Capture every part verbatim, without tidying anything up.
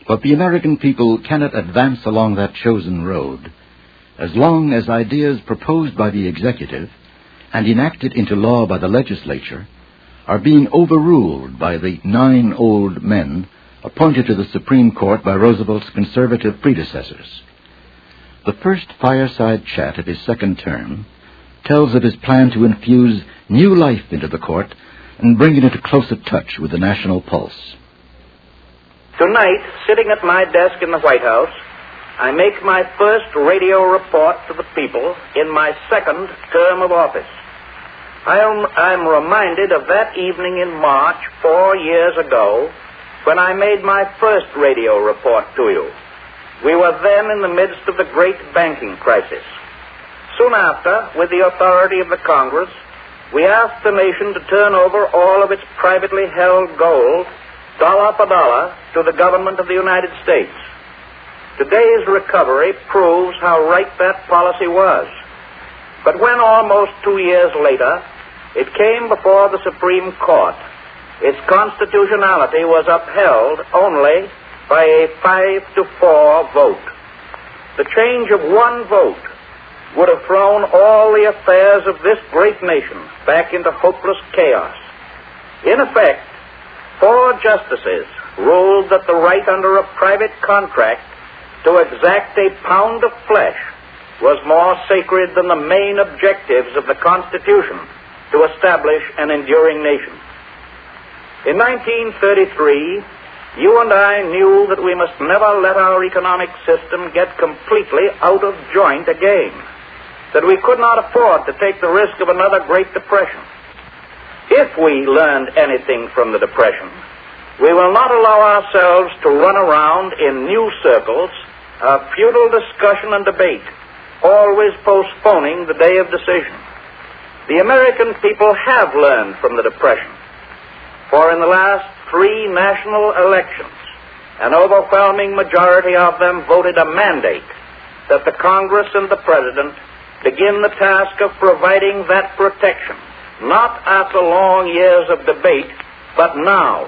But the American people cannot advance along that chosen road as long as ideas proposed by the executive and enacted into law by the legislature are being overruled by the nine old men appointed to the Supreme Court by Roosevelt's conservative predecessors. The first fireside chat of his second term tells of his plan to infuse new life into the court and bring it into closer touch with the national pulse. Tonight, sitting at my desk in the White House, I make my first radio report to the people in my second term of office. I am I'm reminded of that evening in March four years ago when I made my first radio report to you. We were then in the midst of the great banking crisis. Soon after, with the authority of the Congress, we asked the nation to turn over all of its privately held gold, dollar for dollar, to the government of the United States. Today's recovery proves how right that policy was. But when almost two years later, it came before the Supreme Court, its constitutionality was upheld only by a five to four vote. The change of one vote would have thrown all the affairs of this great nation back into hopeless chaos. In effect, four justices ruled that the right under a private contract to exact a pound of flesh was more sacred than the main objectives of the Constitution to establish an enduring nation. In nineteen thirty-three, you and I knew that we must never let our economic system get completely out of joint again, that we could not afford to take the risk of another Great Depression. If we learned anything from the Depression, we will not allow ourselves to run around in new circles of futile discussion and debate, always postponing the day of decision. The American people have learned from the Depression, for in the last three national elections, an overwhelming majority of them voted a mandate that the Congress and the President begin the task of providing that protection, not after long years of debate, but now.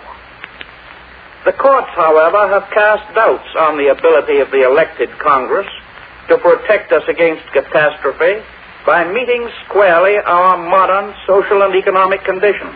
The courts, however, have cast doubts on the ability of the elected Congress to protect us against catastrophe by meeting squarely our modern social and economic conditions.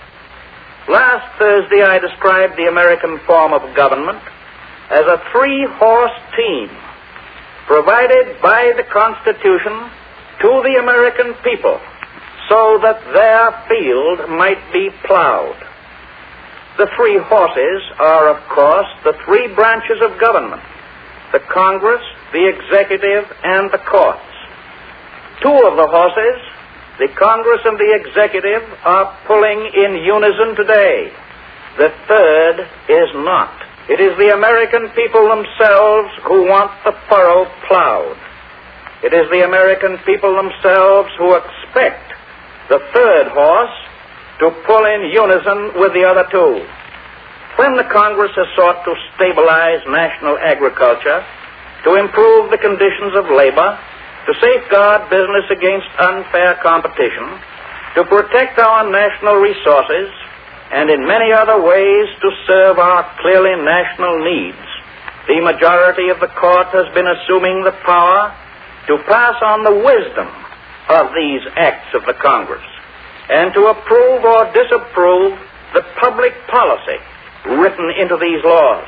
Last Thursday, I described the American form of government as a three-horse team provided by the Constitution to the American people so that their field might be plowed. The three horses are, of course, the three branches of government: the Congress, the executive, and the courts. Two of the horses, the Congress and the executive, are pulling in unison today. The third is not. It is the American people themselves who want the furrow plowed. It is the American people themselves who expect the third horse to pull in unison with the other two. When the Congress has sought to stabilize national agriculture, to improve the conditions of labor, to safeguard business against unfair competition, to protect our national resources, and in many other ways to serve our clearly national needs, the majority of the court has been assuming the power to pass on the wisdom of these acts of the Congress and to approve or disapprove the public policy written into these laws.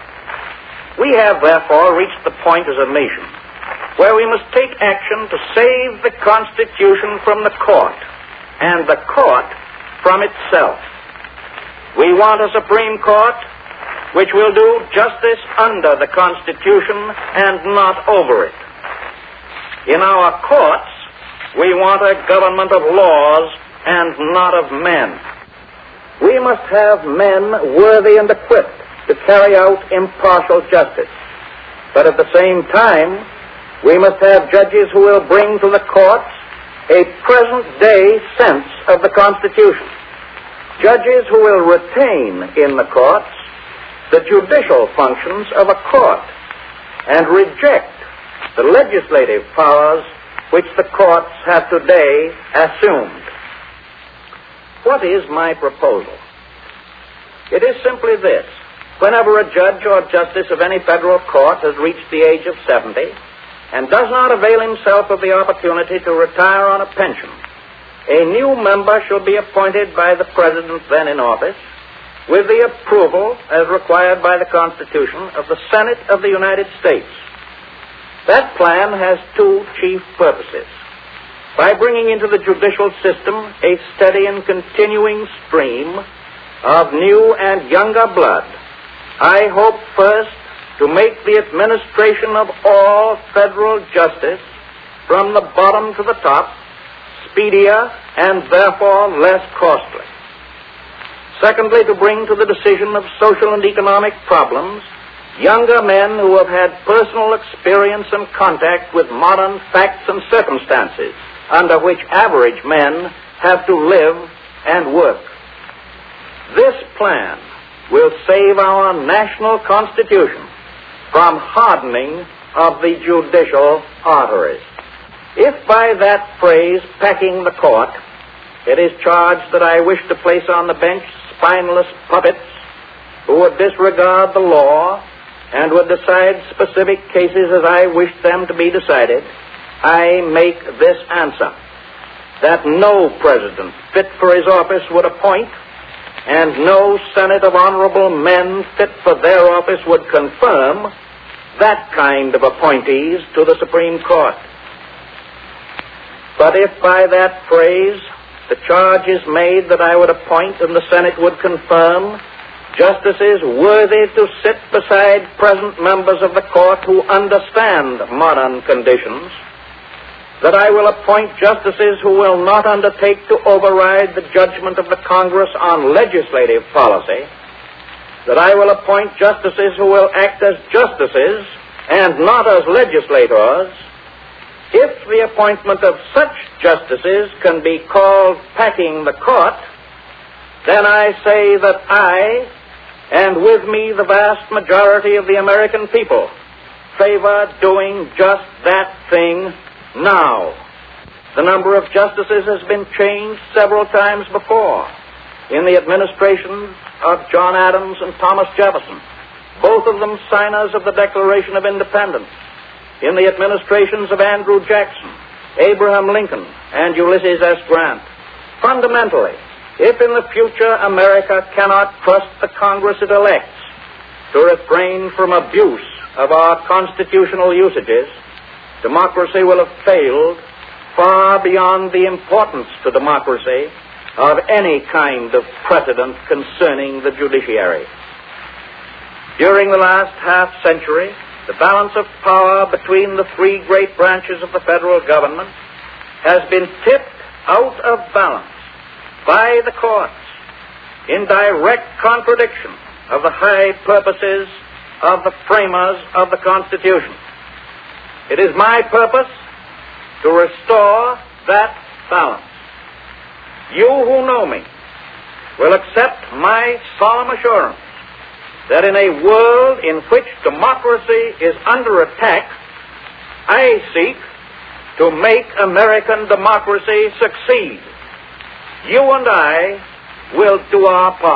We have, therefore, reached the point as a nation where we must take action to save the Constitution from the court and the court from itself. We want a Supreme Court which will do justice under the Constitution and not over it. In our courts, we want a government of laws and not of men. We must have men worthy and equipped to carry out impartial justice. But at the same time, we must have judges who will bring to the courts a present-day sense of the Constitution. Judges who will retain in the courts the judicial functions of a court and reject the legislative powers which the courts have today assumed. What is my proposal? It is simply this: whenever a judge or justice of any federal court has reached the age of seventy and does not avail himself of the opportunity to retire on a pension, a new member shall be appointed by the President then in office with the approval, as required by the Constitution, of the Senate of the United States. That plan has two chief purposes. By bringing into the judicial system a steady and continuing stream of new and younger blood, I hope first to make the administration of all federal justice, from the bottom to the top, speedier and therefore less costly. Secondly, to bring to the decision of social and economic problems younger men who have had personal experience and contact with modern facts and circumstances under which average men have to live and work. This plan will save our national Constitution from hardening of the judicial arteries. If by that phrase, packing the court, it is charged that I wish to place on the bench spineless puppets who would disregard the law and would decide specific cases as I wish them to be decided, I make this answer: that no president fit for his office would appoint, and no Senate of honorable men fit for their office would confirm, that kind of appointees to the Supreme Court. But if by that phrase the charge is made that I would appoint and the Senate would confirm justices worthy to sit beside present members of the court who understand modern conditions, that I will appoint justices who will not undertake to override the judgment of the Congress on legislative policy, that I will appoint justices who will act as justices and not as legislators, if the appointment of such justices can be called packing the court, then I say that I, and with me the vast majority of the American people, favor doing just that thing now. The number of justices has been changed several times before. In the administrations of John Adams and Thomas Jefferson, both of them signers of the Declaration of Independence. In the administrations of Andrew Jackson, Abraham Lincoln, and Ulysses S. Grant. Fundamentally, if in the future America cannot trust the Congress it elects to refrain from abuse of our constitutional usages, democracy will have failed far beyond the importance to democracy of any kind of precedent concerning the judiciary. During the last half century, the balance of power between the three great branches of the federal government has been tipped out of balance by the courts in direct contradiction of the high purposes of the framers of the Constitution. It is my purpose to restore that balance. You who know me will accept my solemn assurance that in a world in which democracy is under attack, I seek to make American democracy succeed. You and I will do our part.